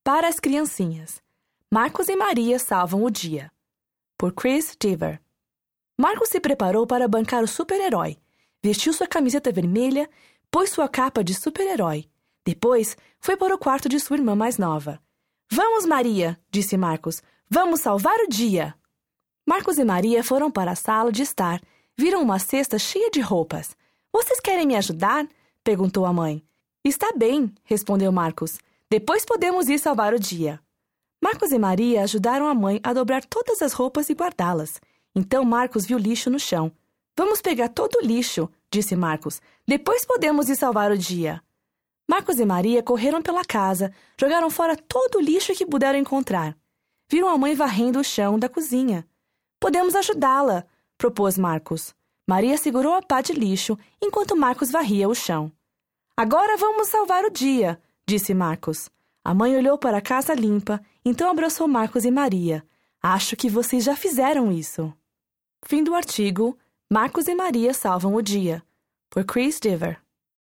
Para as criancinhas, Marcos e Maria salvam o dia. Por Chris Dever. Marcos se preparou para bancar o super-herói. Vestiu sua camiseta vermelha, pôs sua capa de super-herói. Depois, foi para o quarto de sua irmã mais nova. Vamos, Maria, disse Marcos. Vamos salvar o dia. Marcos e Maria foram para a sala de estar. Viram uma cesta cheia de roupas. Vocês querem me ajudar? Perguntou a mãe. Está bem, respondeu Marcos. Depois podemos ir salvar o dia. Marcos e Maria ajudaram a mãe a dobrar todas as roupas e guardá-las. Então Marcos viu lixo no chão. Vamos pegar todo o lixo, disse Marcos. Depois podemos ir salvar o dia. Marcos e Maria correram pela casa, jogaram fora todo o lixo que puderam encontrar. Viram a mãe varrendo o chão da cozinha. Podemos ajudá-la, propôs Marcos. Maria segurou a pá de lixo enquanto Marcos varria o chão. Agora vamos salvar o dia, disse Marcos. A mãe olhou para a casa limpa, então abraçou Marcos e Maria. Acho que vocês já fizeram isso. Fim do artigo Marcos e Maria salvam o dia, por Chris Dever.